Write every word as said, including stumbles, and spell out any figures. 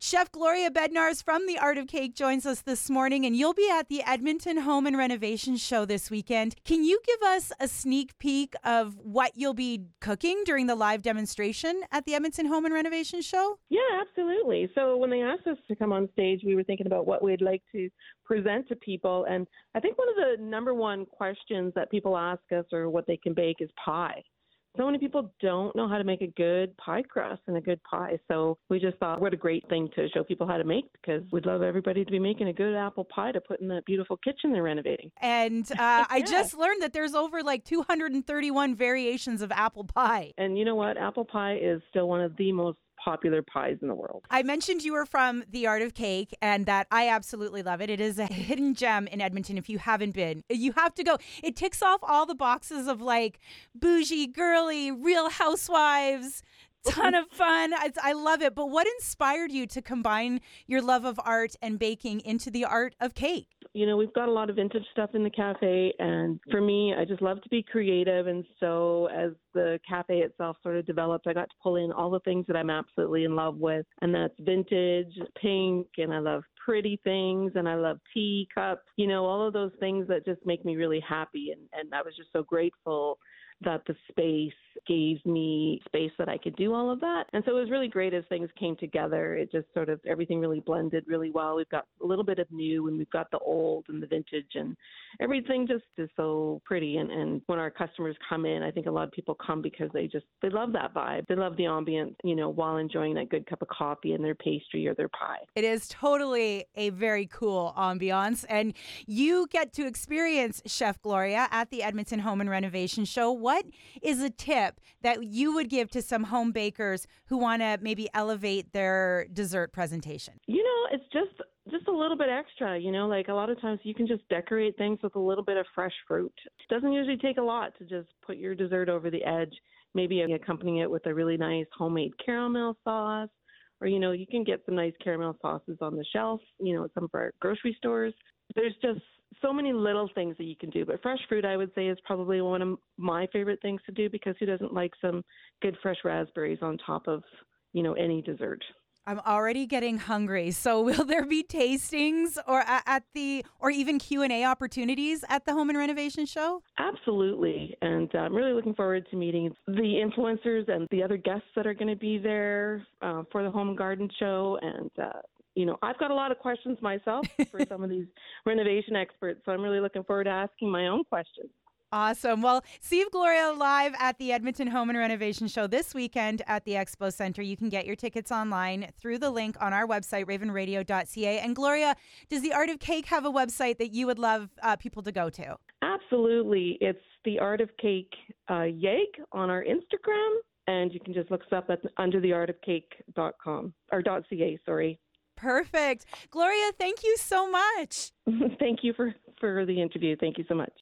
Chef Gloria Bednarz from The Art of Cake joins us this morning, and you'll be at the Edmonton Home and Renovation Show this weekend. Can you give us a sneak peek of what you'll be cooking during the live demonstration at the Edmonton Home and Renovation Show? Yeah, absolutely. So when they asked us to come on stage, we were thinking about what we'd like to present to people. And I think one of the number one questions that people ask us or what they can bake is pie. So many people don't know how to make a good pie crust and a good pie. So we just thought, what a great thing to show people how to make, because we'd love everybody to be making a good apple pie to put in that beautiful kitchen they're renovating. And uh, yeah. I just learned that there's over like two hundred thirty-one variations of apple pie. And you know what? Apple pie is still one of the most popular pies in the world. I mentioned you were from The Art of Cake and that I absolutely love it. It is a hidden gem in Edmonton. If you haven't been, you have to go. It ticks off all the boxes of like bougie, girly, Real Housewives, ton of fun. I, I love it. But what inspired you to combine your love of art and baking into The Art of Cake? You know, we've got a lot of vintage stuff in the cafe, and for me, I just love to be creative. And so as the cafe itself sort of developed, I got to pull in all the things that I'm absolutely in love with, and that's vintage, pink, and I love pretty things, and I love teacups, you know, all of those things that just make me really happy. And, and I was just so grateful that the space gave me space that I could do all of that. And so it was really great as things came together. It just sort of, everything really blended really well. We've got a little bit of new, and we've got the old and the vintage, and everything just is so pretty. And, and when our customers come in, I think a lot of people come because they just, they love that vibe. They love the ambience, you know, while enjoying that good cup of coffee and their pastry or their pie. It is totally a very cool ambiance. And you get to experience Chef Gloria at the Edmonton Home and Renovation Show. What is a tip that you would give to some home bakers who want to maybe elevate their dessert presentation? You know, it's just just a little bit extra, you know, like a lot of times you can just decorate things with a little bit of fresh fruit. It doesn't usually take a lot to just put your dessert over the edge, maybe accompany it with a really nice homemade caramel sauce, or, you know, you can get some nice caramel sauces on the shelf, you know, at some of our grocery stores. There's just so many little things that you can do. But fresh fruit, I would say, is probably one of my favorite things to do, because who doesn't like some good fresh raspberries on top of, you know, any dessert? I'm already getting hungry. So will there be tastings or at the, or even Q and A opportunities at the Home and Renovation Show? Absolutely. And I'm really looking forward to meeting the influencers and the other guests that are going to be there uh, for the Home and Garden Show. And, uh, you know, I've got a lot of questions myself for some of these renovation experts. So I'm really looking forward to asking my own questions. Awesome. Well, see Gloria live at the Edmonton Home and Renovation Show this weekend at the Expo Center. You can get your tickets online through the link on our website, raven radio dot c a. And Gloria, does The Art of Cake have a website that you would love uh, people to go to? Absolutely. It's The Art of Cake uh, Yeg on our Instagram, and you can just look us up at under the art of cake dot com or .ca, sorry. Perfect. Gloria, thank you so much. Thank you for, for the interview. Thank you so much.